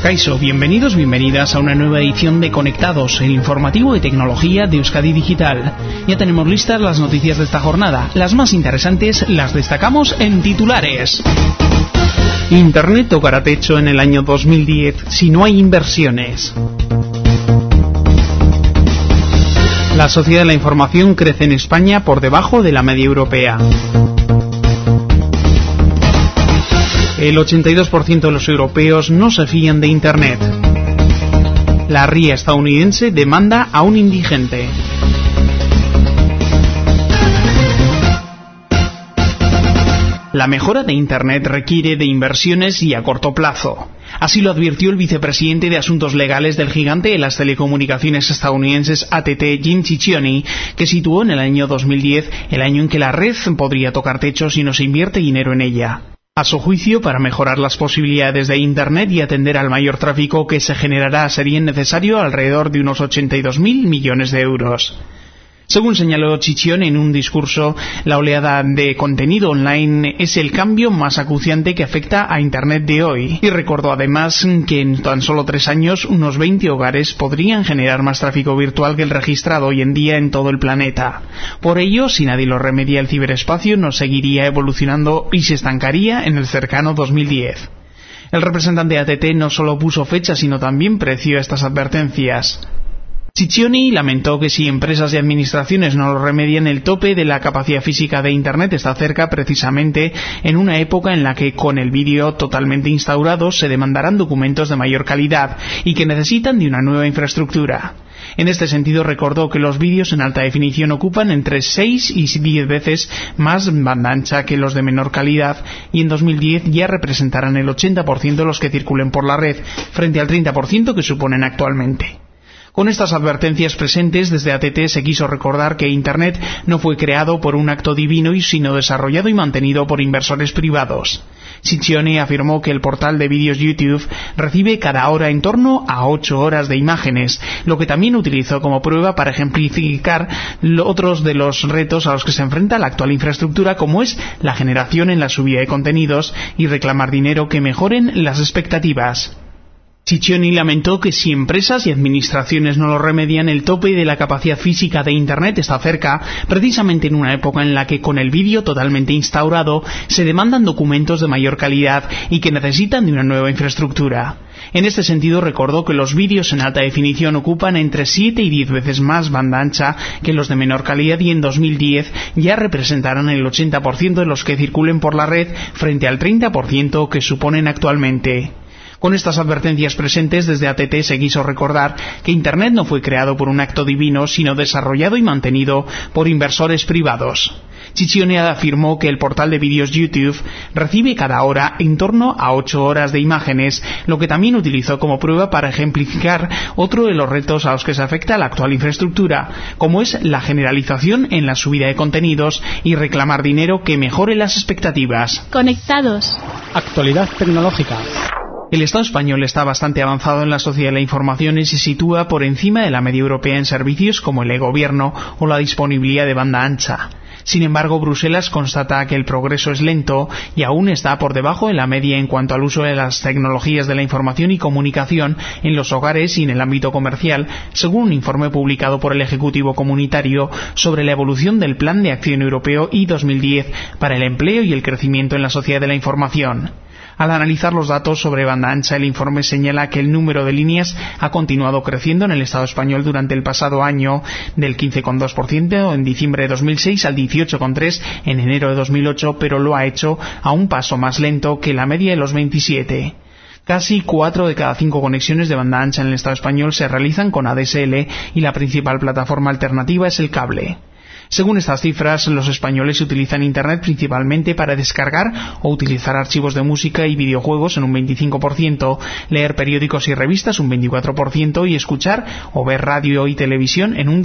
Kaixo, bienvenidos, bienvenidas a una nueva edición de Conectados, el informativo de tecnología de Euskadi Digital. Ya tenemos listas las noticias de esta jornada. Las más interesantes las destacamos en titulares. Internet tocará techo en el año 2010 si no hay inversiones. La sociedad de la información crece en España por debajo de la media europea. El 82% de los europeos no se fían de Internet. La RIA estadounidense demanda a un indigente. La mejora de Internet requiere de inversiones y a corto plazo. Así lo advirtió el vicepresidente de Asuntos Legales del gigante de las telecomunicaciones estadounidenses AT&T, Jim Ciccioni, que situó en el año 2010 el año en que la red podría tocar techo si no se invierte dinero en ella. A su juicio, para mejorar las posibilidades de Internet y atender al mayor tráfico que se generará, sería necesario alrededor de unos 82.000 millones de euros. Según señaló Ciccioni en un discurso, la oleada de contenido online es el cambio más acuciante que afecta a Internet de hoy, y recordó además que en tan solo 3 años unos 20 hogares podrían generar más tráfico virtual que el registrado hoy en día en todo el planeta. Por ello, si nadie lo remedia, el ciberespacio no seguiría evolucionando y se estancaría en el cercano 2010. El representante de AT&T no solo puso fecha, sino también precio a estas advertencias. Ciccioni lamentó que si empresas y administraciones no lo remedian, el tope de la capacidad física de Internet está cerca, precisamente en una época en la que con el vídeo totalmente instaurado se demandarán documentos de mayor calidad y que necesitan de una nueva infraestructura. En este sentido, recordó que los vídeos en alta definición ocupan entre 6 y 10 veces más banda ancha que los de menor calidad, y en 2010 ya representarán el 80% de los que circulen por la red, frente al 30% que suponen actualmente. Con estas advertencias presentes, desde AT&T se quiso recordar que Internet no fue creado por un acto divino, sino desarrollado y mantenido por inversores privados. Ciccioni afirmó que el portal de vídeos YouTube recibe cada hora en torno a 8 horas de imágenes, lo que también utilizó como prueba para ejemplificar otros de los retos a los que se enfrenta la actual infraestructura, como es la generación en la subida de contenidos y reclamar dinero que mejoren las expectativas. Ciccioni lamentó que si empresas y administraciones no lo remedian, el tope de la capacidad física de Internet está cerca, precisamente en una época en la que con el vídeo totalmente instaurado se demandan documentos de mayor calidad y que necesitan de una nueva infraestructura. En este sentido, recordó que los vídeos en alta definición ocupan entre 7 y 10 veces más banda ancha que los de menor calidad, y en 2010 ya representarán el 80% de los que circulen por la red frente al 30% que suponen actualmente. Con estas advertencias presentes, desde AT&T se quiso recordar que Internet no fue creado por un acto divino, sino desarrollado y mantenido por inversores privados. Ciccioni afirmó que el portal de vídeos YouTube recibe cada hora en torno a 8 horas de imágenes, lo que también utilizó como prueba para ejemplificar otro de los retos a los que se afecta la actual infraestructura, como es la generalización en la subida de contenidos y reclamar dinero que mejore las expectativas. Conectados. Actualidad tecnológica. El Estado español está bastante avanzado en la sociedad de la información y se sitúa por encima de la media europea en servicios como el e-gobierno o la disponibilidad de banda ancha. Sin embargo, Bruselas constata que el progreso es lento y aún está por debajo de la media en cuanto al uso de las tecnologías de la información y comunicación en los hogares y en el ámbito comercial, según un informe publicado por el Ejecutivo Comunitario sobre la evolución del Plan de Acción Europeo I 2010 para el empleo y el crecimiento en la sociedad de la información. Al analizar los datos sobre banda ancha, el informe señala que el número de líneas ha continuado creciendo en el Estado español durante el pasado año, del 15,2% en diciembre de 2006 al 18,3% en enero de 2008, pero lo ha hecho a un paso más lento que la media de los 27. Casi 4 de cada 5 conexiones de banda ancha en el Estado español se realizan con ADSL y la principal plataforma alternativa es el cable. Según estas cifras, los españoles utilizan Internet principalmente para descargar o utilizar archivos de música y videojuegos en un 25%, leer periódicos y revistas un 24% y escuchar o ver radio y televisión en un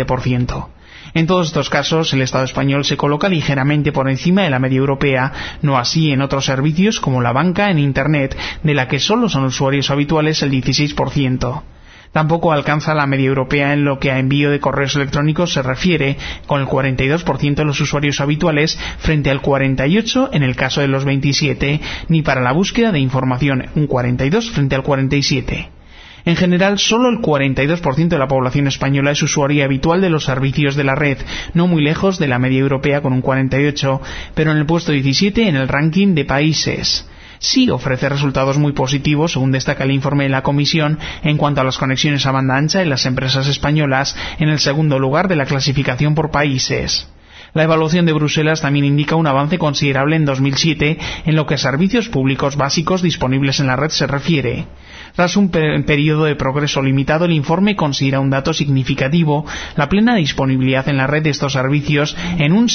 17%. En todos estos casos, el Estado español se coloca ligeramente por encima de la media europea, no así en otros servicios como la banca en Internet, de la que solo son usuarios habituales el 16%. Tampoco alcanza la media europea en lo que a envío de correos electrónicos se refiere, con el 42% de los usuarios habituales frente al 48% en el caso de los 27, ni para la búsqueda de información, un 42% frente al 47%. En general, solo el 42% de la población española es usuaria habitual de los servicios de la red, no muy lejos de la media europea con un 48%, pero en el puesto 17 en el ranking de países. Sí ofrece resultados muy positivos, según destaca el informe de la Comisión, en cuanto a las conexiones a banda ancha en las empresas españolas, en el segundo lugar de la clasificación por países. La evaluación de Bruselas también indica un avance considerable en 2007 en lo que a servicios públicos básicos disponibles en la red se refiere. Tras un periodo de progreso limitado, el informe considera un dato significativo, la plena disponibilidad en la red de estos servicios en un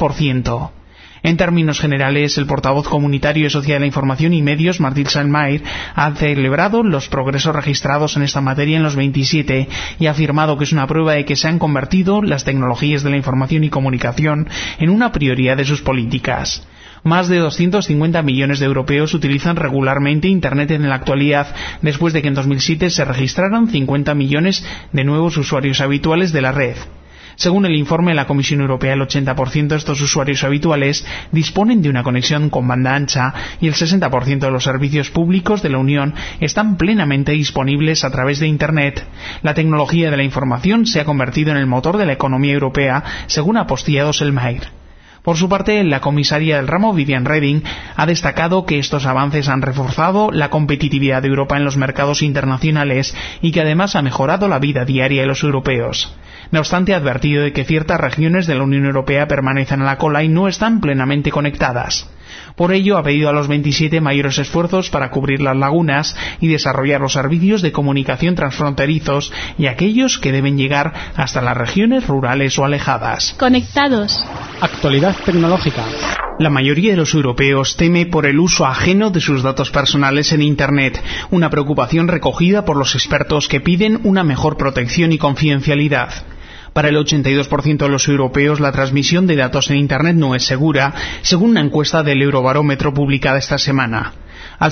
70%. En términos generales, el portavoz comunitario de Sociedad de la Información y Medios, Martín Selmayr, ha celebrado los progresos registrados en esta materia en los 27 y ha afirmado que es una prueba de que se han convertido las tecnologías de la información y comunicación en una prioridad de sus políticas. Más de 250 millones de europeos utilizan regularmente Internet en la actualidad, después de que en 2007 se registraran 50 millones de nuevos usuarios habituales de la red. Según el informe de la Comisión Europea, el 80% de estos usuarios habituales disponen de una conexión con banda ancha y el 60% de los servicios públicos de la Unión están plenamente disponibles a través de Internet. La tecnología de la información se ha convertido en el motor de la economía europea, según ha postillado Selmayr. Por su parte, la comisaria del ramo, Viviane Reding, ha destacado que estos avances han reforzado la competitividad de Europa en los mercados internacionales y que además ha mejorado la vida diaria de los europeos. No obstante, ha advertido de que ciertas regiones de la Unión Europea permanecen a la cola y no están plenamente conectadas. Por ello, ha pedido a los 27 mayores esfuerzos para cubrir las lagunas y desarrollar los servicios de comunicación transfronterizos y aquellos que deben llegar hasta las regiones rurales o alejadas. Conectados. Actualidad tecnológica. La mayoría de los europeos teme por el uso ajeno de sus datos personales en Internet, una preocupación recogida por los expertos que piden una mejor protección y confidencialidad. Para el 82% de los europeos, la transmisión de datos en Internet no es segura, según una encuesta del Eurobarómetro publicada esta semana. Al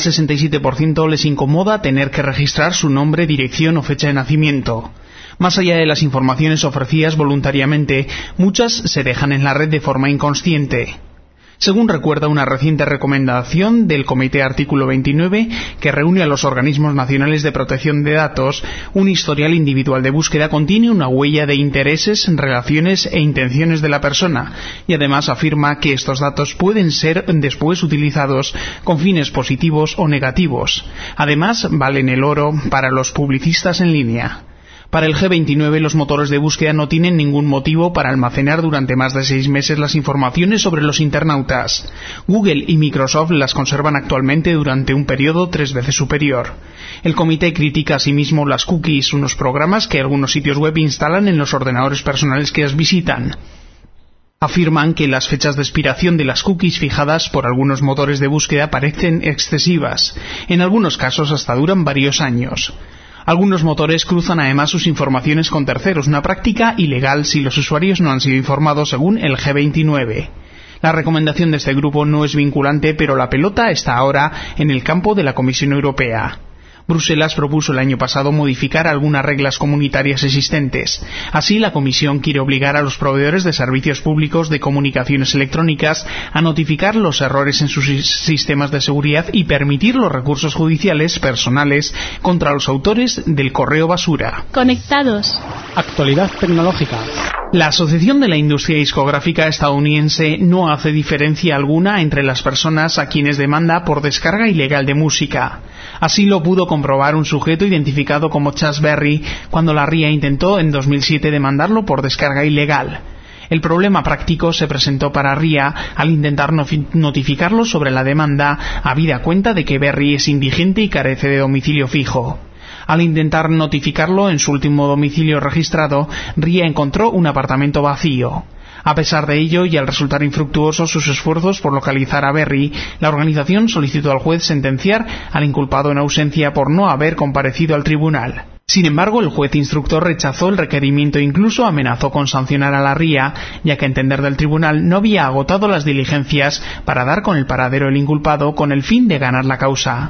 67% les incomoda tener que registrar su nombre, dirección o fecha de nacimiento. Más allá de las informaciones ofrecidas voluntariamente, muchas se dejan en la red de forma inconsciente. Según recuerda una reciente recomendación del Comité Artículo 29, que reúne a los organismos nacionales de protección de datos, un historial individual de búsqueda contiene una huella de intereses, relaciones e intenciones de la persona, y además afirma que estos datos pueden ser después utilizados con fines positivos o negativos. Además, valen el oro para los publicistas en línea. Para el G29, los motores de búsqueda no tienen ningún motivo para almacenar durante más de 6 meses las informaciones sobre los internautas. Google y Microsoft las conservan actualmente durante un periodo 3 veces superior. El comité critica asimismo las cookies, unos programas que algunos sitios web instalan en los ordenadores personales que las visitan. Afirman que las fechas de expiración de las cookies fijadas por algunos motores de búsqueda parecen excesivas. En algunos casos hasta duran varios años. Algunos motores cruzan además sus informaciones con terceros, una práctica ilegal si los usuarios no han sido informados, según el G29. La recomendación de este grupo no es vinculante, pero la pelota está ahora en el campo de la Comisión Europea. Bruselas propuso el año pasado modificar algunas reglas comunitarias existentes. Así, la Comisión quiere obligar a los proveedores de servicios públicos de comunicaciones electrónicas a notificar los errores en sus sistemas de seguridad y permitir los recursos judiciales personales contra los autores del correo basura. Conectados. Actualidad tecnológica. La Asociación de la Industria Discográfica estadounidense no hace diferencia alguna entre las personas a quienes demanda por descarga ilegal de música. Así lo pudo comprobar un sujeto identificado como Chas Berry cuando la RIA intentó en 2007 demandarlo por descarga ilegal. El problema práctico se presentó para RIA al intentar notificarlo sobre la demanda, habida cuenta de que Berry es indigente y carece de domicilio fijo. Al intentar notificarlo en su último domicilio registrado, RIA encontró un apartamento vacío. A pesar de ello, y al resultar infructuosos sus esfuerzos por localizar a Berry, la organización solicitó al juez sentenciar al inculpado en ausencia por no haber comparecido al tribunal. Sin embargo, el juez instructor rechazó el requerimiento e incluso amenazó con sancionar a la RIA, ya que a entender del tribunal no había agotado las diligencias para dar con el paradero del inculpado con el fin de ganar la causa.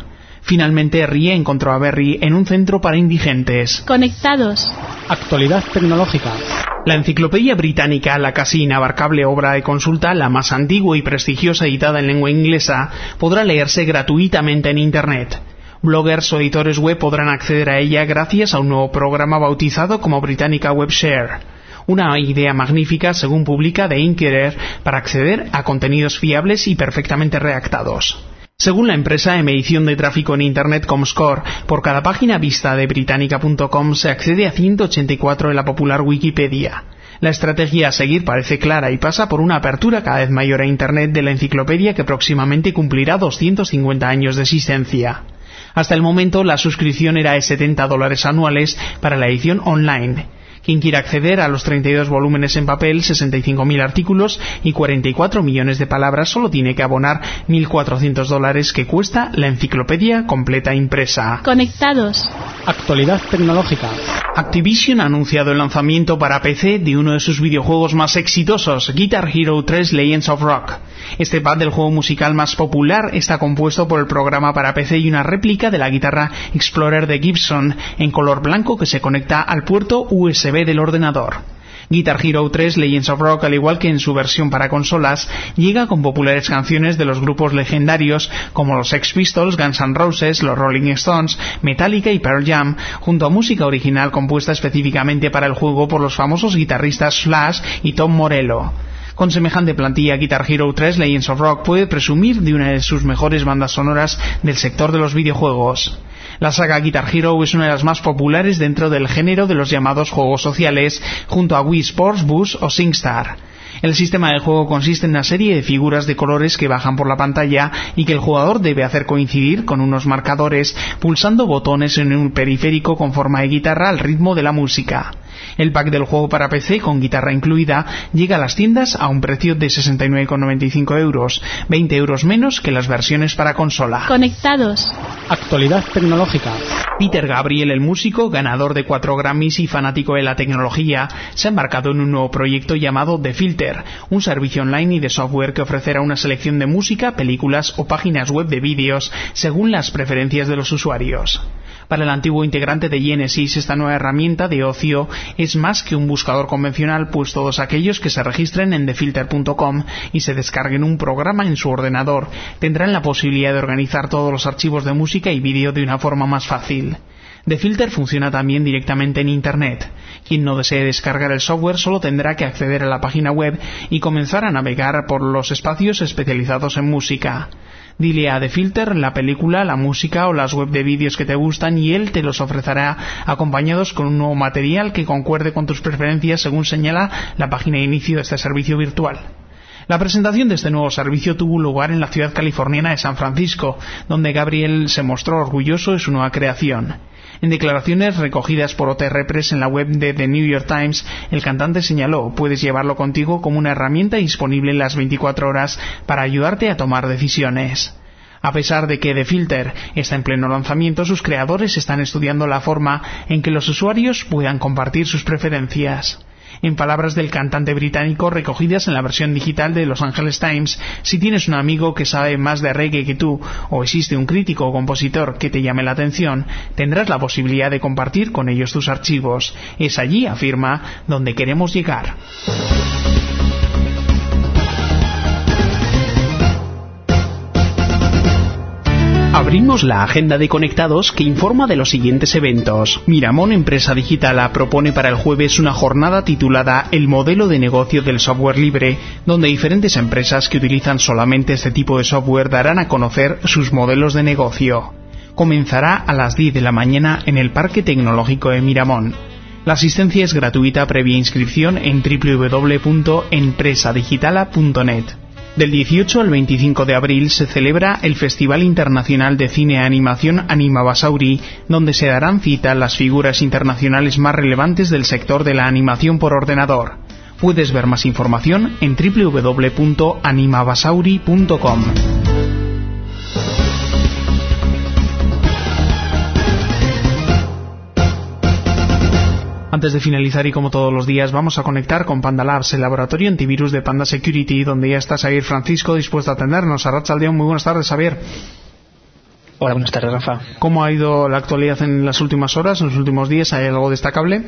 Finalmente, Rie encontró a Berry en un centro para indigentes. Conectados. Actualidad tecnológica. La enciclopedia británica, la casi inabarcable obra de consulta, la más antigua y prestigiosa editada en lengua inglesa, podrá leerse gratuitamente en Internet. Bloggers o editores web podrán acceder a ella gracias a un nuevo programa bautizado como Britannica WebShare. Una idea magnífica, según publica The Inquirer, para acceder a contenidos fiables y perfectamente redactados. Según la empresa en medición de tráfico en Internet Comscore, por cada página vista de Britannica.com se accede a 184 en la popular Wikipedia. La estrategia a seguir parece clara y pasa por una apertura cada vez mayor a Internet de la enciclopedia que próximamente cumplirá 250 años de existencia. Hasta el momento la suscripción era de $70 anuales para la edición online. Quien quiera acceder a los 32 volúmenes en papel, 65.000 artículos y 44 millones de palabras solo tiene que abonar $1.400 que cuesta la enciclopedia completa impresa. Conectados. Actualidad tecnológica. Activision ha anunciado el lanzamiento para PC de uno de sus videojuegos más exitosos, Guitar Hero 3 Legends of Rock. Este pad del juego musical más popular está compuesto por el programa para PC y una réplica de la guitarra Explorer de Gibson en color blanco que se conecta al puerto USB del ordenador. Guitar Hero 3 Legends of Rock, al igual que en su versión para consolas, llega con populares canciones de los grupos legendarios como los Sex Pistols, Guns N' Roses, los Rolling Stones, Metallica y Pearl Jam, junto a música original compuesta específicamente para el juego por los famosos guitarristas Slash y Tom Morello. Con semejante plantilla, Guitar Hero 3 Legends of Rock puede presumir de una de sus mejores bandas sonoras del sector de los videojuegos. La saga Guitar Hero es una de las más populares dentro del género de los llamados juegos sociales, junto a Wii Sports, Boost o SingStar. El sistema de juego consiste en una serie de figuras de colores que bajan por la pantalla y que el jugador debe hacer coincidir con unos marcadores pulsando botones en un periférico con forma de guitarra al ritmo de la música. El pack del juego para PC con guitarra incluida llega a las tiendas a un precio de 69,95 euros, 20 euros menos que las versiones para consola. Conectados. Actualidad tecnológica. Peter Gabriel, el músico, ganador de 4 Grammys y fanático de la tecnología, se ha embarcado en un nuevo proyecto llamado The Filter, un servicio online y de software que ofrecerá una selección de música, películas o páginas web de vídeos según las preferencias de los usuarios. Para el antiguo integrante de Genesis, esta nueva herramienta de ocio es más que un buscador convencional, pues todos aquellos que se registren en thefilter.com y se descarguen un programa en su ordenador tendrán la posibilidad de organizar todos los archivos de música y vídeo de una forma más fácil. The Filter funciona también directamente en Internet. Quien no desee descargar el software solo tendrá que acceder a la página web y comenzar a navegar por los espacios especializados en música. Dile a The Filter la película, la música o las web de vídeos que te gustan y él te los ofrecerá acompañados con un nuevo material que concuerde con tus preferencias según señala la página de inicio de este servicio virtual. La presentación de este nuevo servicio tuvo lugar en la ciudad californiana de San Francisco, donde Gabriel se mostró orgulloso de su nueva creación. En declaraciones recogidas por OTR Press en la web de The New York Times, el cantante señaló: puedes llevarlo contigo como una herramienta disponible en las 24 horas para ayudarte a tomar decisiones. A pesar de que The Filter está en pleno lanzamiento, sus creadores están estudiando la forma en que los usuarios puedan compartir sus preferencias. En palabras del cantante británico recogidas en la versión digital de Los Angeles Times, si tienes un amigo que sabe más de reggae que tú, o existe un crítico o compositor que te llame la atención, tendrás la posibilidad de compartir con ellos tus archivos. Es allí, afirma, donde queremos llegar. Abrimos la agenda de Conectados que informa de los siguientes eventos. Miramón Empresa Digitala propone para el jueves una jornada titulada El modelo de negocio del software libre, donde diferentes empresas que utilizan solamente este tipo de software darán a conocer sus modelos de negocio. Comenzará a las 10 de la mañana en el Parque Tecnológico de Miramón. La asistencia es gratuita previa inscripción en www.empresadigitala.net. Del 18 al 25 de abril se celebra el Festival Internacional de Cine e Animación Anima Basauri, donde se darán cita las figuras internacionales más relevantes del sector de la animación por ordenador. Puedes ver más información en www.animabasauri.com. Antes de finalizar y como todos los días vamos a conectar con Panda Labs, el laboratorio antivirus de Panda Security, donde ya está Xavier Francisco dispuesto a atendernos. Arratsaldeon, muy buenas tardes, Xavier. Hola, buenas tardes, Rafa. ¿Cómo ha ido la actualidad en las últimas horas, en los últimos días? ¿Hay algo destacable?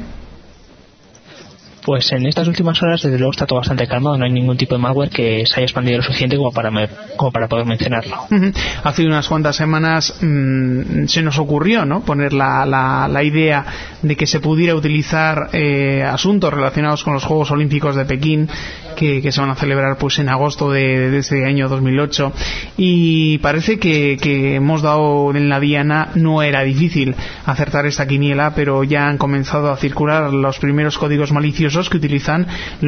Pues en estas últimas horas, desde luego, está todo bastante calmado. No hay ningún tipo de malware que se haya expandido lo suficiente como para poder mencionarlo. Hace unas cuantas semanas se nos ocurrió, ¿no?, poner la idea de que se pudiera utilizar asuntos relacionados con los Juegos Olímpicos de Pekín, que se van a celebrar pues en agosto de este año 2008, y parece que hemos dado en la diana. No era difícil acertar esta quiniela, pero ya han comenzado a circular los primeros códigos maliciosos que utilizan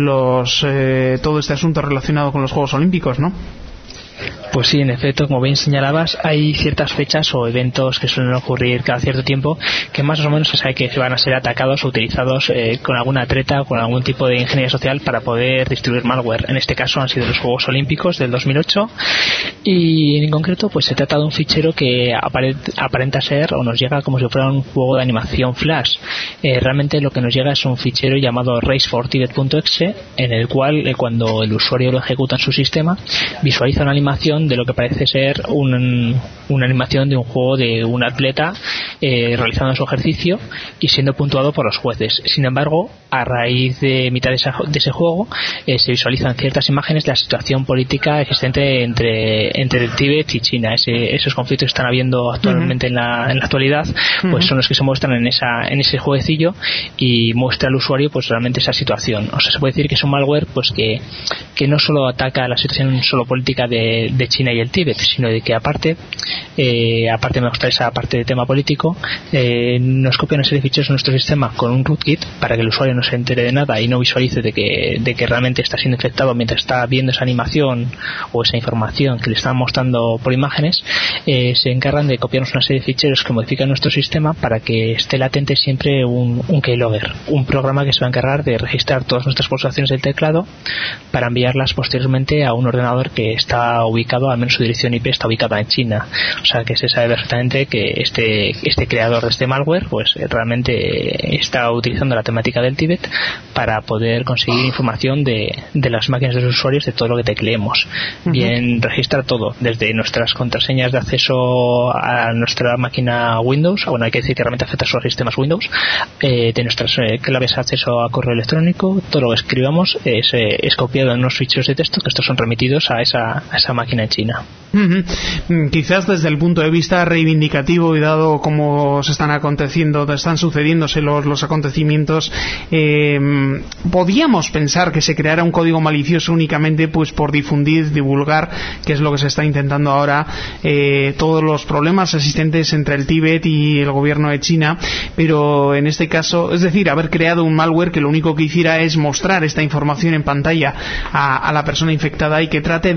todo este asunto relacionado con los Juegos Olímpicos, ¿no? Pues sí, en efecto, como bien señalabas, hay ciertas fechas o eventos que suelen ocurrir cada cierto tiempo que más o menos se sabe que van a ser atacados o utilizados con alguna treta o con algún tipo de ingeniería social para poder distribuir malware. En este caso han sido los Juegos Olímpicos del 2008 y en concreto pues se trata de un fichero que aparenta ser o nos llega como si fuera un juego de animación flash. Realmente lo que nos llega es un fichero llamado race4tibet.exe en el cual cuando el usuario lo ejecuta en su sistema visualiza una animación de lo que parece ser una animación de un juego de un atleta realizando su ejercicio y siendo puntuado por los jueces. Sin embargo, a raíz de mitad de ese juego se visualizan ciertas imágenes de la situación política existente entre el Tíbet y China. Esos conflictos que están habiendo actualmente en la actualidad pues son los que se muestran en ese jueguecillo y muestra al usuario pues realmente esa situación. O sea, se puede decir que es un malware pues que no solo ataca la situación solo política de China y el Tíbet, sino de que aparte de mostrar esa parte de tema político, nos copia una serie de ficheros en nuestro sistema con un rootkit para que el usuario no se entere de nada y no visualice de que realmente está siendo infectado mientras está viendo esa animación o esa información que le están mostrando por imágenes. Se encargan de copiarnos una serie de ficheros que modifican nuestro sistema para que esté latente siempre un keylogger, un programa que se va a encargar de registrar todas nuestras pulsaciones del teclado para enviarlas posteriormente a un ordenador que está ubicado, al menos su dirección IP está ubicada en China. O sea que se sabe perfectamente que este creador de este malware pues realmente está utilizando la temática del Tíbet para poder conseguir información de las máquinas de los usuarios, de todo lo que tecleemos. Bien, registra todo, desde nuestras contraseñas de acceso a nuestra máquina Windows, bueno, hay que decir que realmente afecta a los sistemas Windows, de nuestras claves de acceso a correo electrónico, todo lo que escribamos es copiado en unos ficheros de texto que estos son remitidos a esa máquina en China. Quizás desde el punto de vista reivindicativo y dado cómo están sucediéndose los acontecimientos, podíamos pensar que se creara un código malicioso únicamente pues por divulgar, que es lo que se está intentando ahora, todos los problemas existentes entre el Tíbet y el gobierno de China, pero en este caso, es decir, haber creado un malware que lo único que hiciera es mostrar esta información en pantalla a la persona infectada y que trate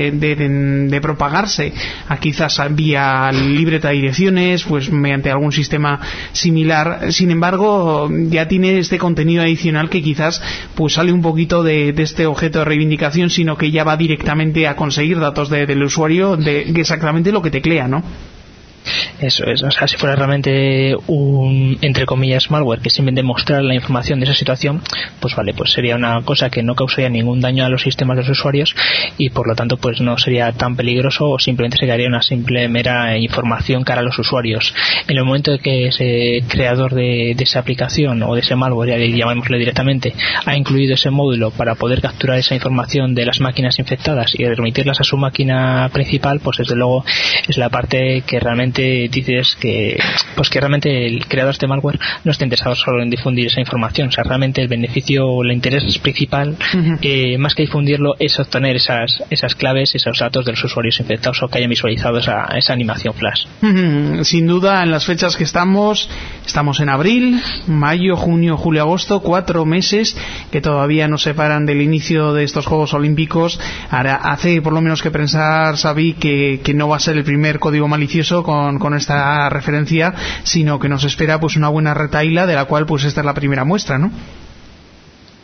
de propagarse quizás vía libreta de direcciones, pues mediante algún sistema similar. Sin embargo, ya tiene este contenido adicional que quizás pues sale un poquito de este objeto de reivindicación, sino que ya va directamente a conseguir datos del usuario de exactamente lo que teclea, ¿no? Eso es, o sea, si fuera realmente un, entre comillas, malware que simplemente mostrar la información de esa situación, pues vale, pues sería una cosa que no causaría ningún daño a los sistemas de los usuarios y por lo tanto pues no sería tan peligroso o simplemente se quedaría una simple mera información cara a los usuarios. En el momento de que ese creador de esa aplicación o de ese malware, ya llamémosle directamente, ha incluido ese módulo para poder capturar esa información de las máquinas infectadas y remitirlas a su máquina principal, pues desde luego es la parte que realmente dices que realmente el creador de este malware no está interesado solo en difundir esa información. O sea, realmente el beneficio o el interés principal, más que difundirlo, es obtener esas claves, esos datos de los usuarios infectados o que hayan visualizado esa animación flash. Sin duda, en las fechas que estamos en abril, mayo, junio, julio, agosto, 4 meses que todavía nos separan del inicio de estos Juegos Olímpicos. Ahora, hace por lo menos que pensar, Xavi, que no va a ser el primer código malicioso con esta referencia, sino que nos espera pues una buena retahíla, de la cual pues esta es la primera muestra, ¿no?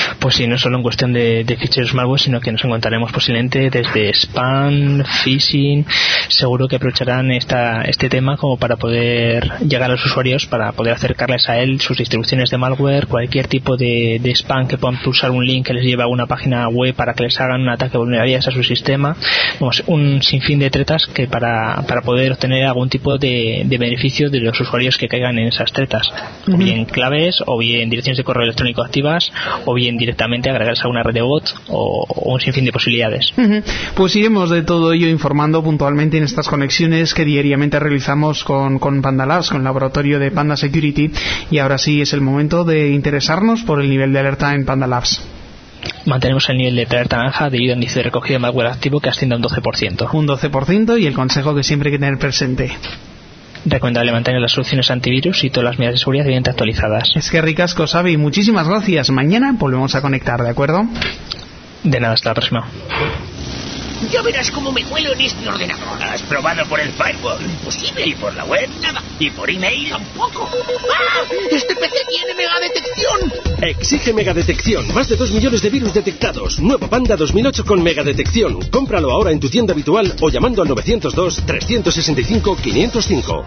Pues sí, no solo en cuestión de ficheros malware, sino que nos encontraremos posiblemente desde spam, phishing. Seguro que aprovecharán este tema como para poder llegar a los usuarios, para poder acercarles a él sus distribuciones de malware, cualquier tipo de spam que puedan pulsar un link que les lleve a una página web para que les hagan un ataque vulnerabilidad a su sistema. Vamos, un sinfín de tretas que para poder obtener algún tipo de beneficio de los usuarios que caigan en esas tretas, o bien claves, o bien direcciones de correo electrónico activas, o bien directamente agregarse a una red de bots, o un sinfín de posibilidades. Pues iremos de todo ello informando puntualmente en estas conexiones que diariamente realizamos con Panda Labs, con el laboratorio de Panda Security, y ahora sí es el momento de interesarnos por el nivel de alerta en Panda Labs. Mantenemos el nivel de alerta naranja debido al índice de recogida de malware activo que asciende a un 12%. Un 12%, y el consejo que siempre hay que tener presente: recomendable mantener las soluciones antivirus y todas las medidas de seguridad debidamente actualizadas. Es que ricasco, Xavi, muchísimas gracias. Mañana volvemos a conectar, ¿de acuerdo? De nada, hasta la próxima. Ya verás cómo me cuelo en este ordenador. ¿Has probado por el firewall? Imposible. ¿Y por la web? Nada. ¿Y por email? Tampoco. ¡Ah! ¡Este PC tiene megadetección! Exige megadetección. Más de 2 millones de virus detectados. Nuevo Panda 2008 con megadetección. Cómpralo ahora en tu tienda habitual o llamando al 902-365-505.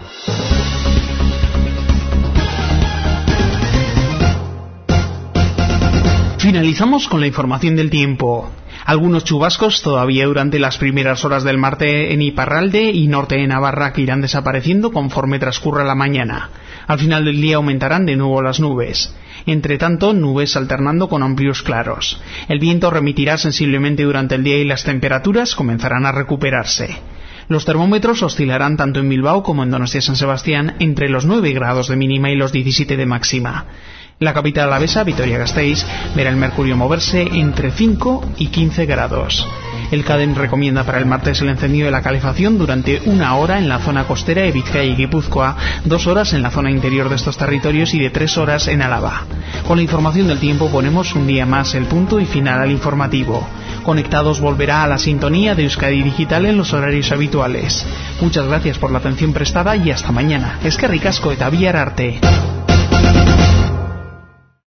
Finalizamos con la información del tiempo. Algunos chubascos todavía durante las primeras horas del martes en Iparralde y norte de Navarra, que irán desapareciendo conforme transcurra la mañana. Al final del día aumentarán de nuevo las nubes. Entre tanto, nubes alternando con amplios claros. El viento remitirá sensiblemente durante el día y las temperaturas comenzarán a recuperarse. Los termómetros oscilarán tanto en Bilbao como en Donostia San Sebastián entre los 9 grados de mínima y los 17 de máxima. La capital alavesa, Vitoria-Gasteiz, verá el mercurio moverse entre 5 y 15 grados. El CADEM recomienda para el martes el encendido de la calefacción durante 1 hora en la zona costera de Bizkaia y Guipúzcoa, 2 horas en la zona interior de estos territorios y de 3 horas en Álava. Con la información del tiempo ponemos un día más el punto y final al informativo. Conectados volverá a la sintonía de Euskadi Digital en los horarios habituales. Muchas gracias por la atención prestada y hasta mañana. Es que ricasco eta bihar arte.